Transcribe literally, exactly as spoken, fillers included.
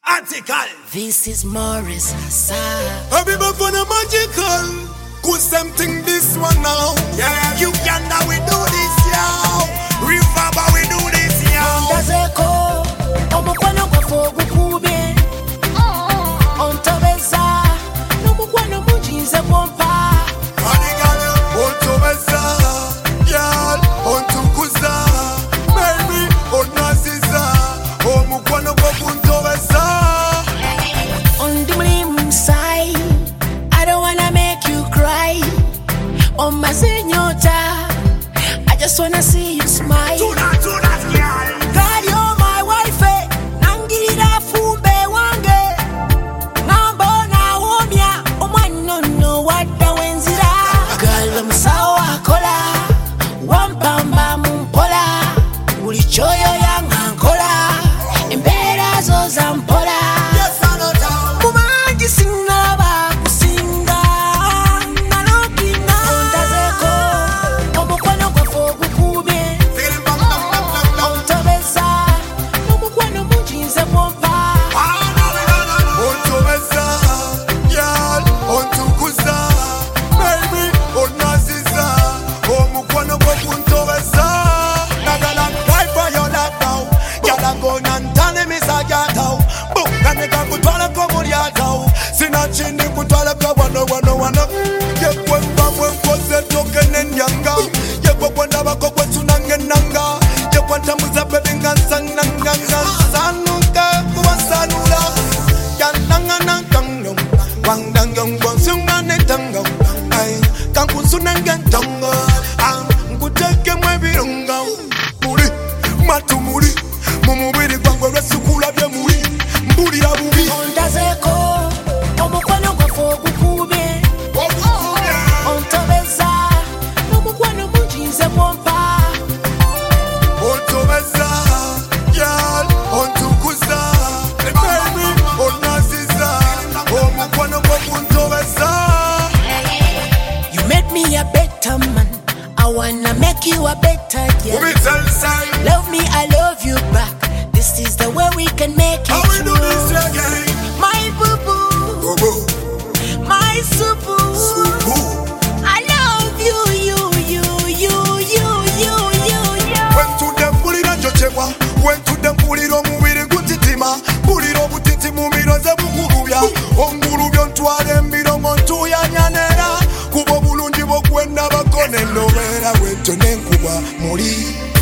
Article. This is Morris Hassan. Habiba for the magical. Good something this one now. Yeah, you can now we do this now. River we do this now. Ndazeko omukwano gwaffe ogukube ontobeza n'omukwano munginze gwompa Adigale ontobeza yal ontukuza baby onasiza omukwano gwokuntobeza. Ondi mulimu musai, I don't wanna make you cry. Omaze nyota, I just wanna see you smile. Do that, do that, girl. God, you're my wife, nangirira fumbe wange ngambo na homya omwana no wadda wenzira. Girl, omusawo akola wampamba mumpola buli kyoyo yanga nkola embeera zo zampola. Yes, I know that. Mumangi sinaba kusinga nalokina ondazeko omukwano gwaffe ogukubye Feeling bam, bam, bam, bam, bam. ontobeza n'omukwano munginze gwompa Ontobeza, yal, ontukuza, baby, onasiza, omukwano gwokuntobeza. Nagala fight for your love now. Yala gonna ntane misaja tau. Bukaneka kutwala ko mulya tau. Sina chini kutwala ko wano wano wano. Yekwe mbamwe nkose toke nenyanga. Yekwe kwenda bako kwetu nangenanga. Yekwe ntamuza baby ngansananga ngansanuka kuwasanula. Yananga nangango. Wangangong bonsunga netango. Ay, kankusunanga ntongo. Ah, nkuteke mwebirungo. Muri, matumuri. Mumubiri gwango lwesukula bye muri. Mbulira bubi. ondazeko omukwano gwaffe ogukubye ontobeza n'omukwano munginze gwompa Ontobeza, yal, ontukuza, baby, onasiza, omukwano gwokuntobeza. You made me a better man, I wanna make you a better girl. Ubitel say, Love me, I love you back. This is the way we can make how it we do this through. again? My boo-boo, Bobo, my supu. Supu. I love you, you, you, you, you, you, you, you. Went to them pulira jochebwa. Went to them pulira omubiri gutitima. Pulira obutiti mu miro ze bugulubya. Ongulubya ntwala embiro ng'ontuyanyanera. Kuba obulungi bw'okwenda bakone nnobeera bw'etyo n'enkuba muli.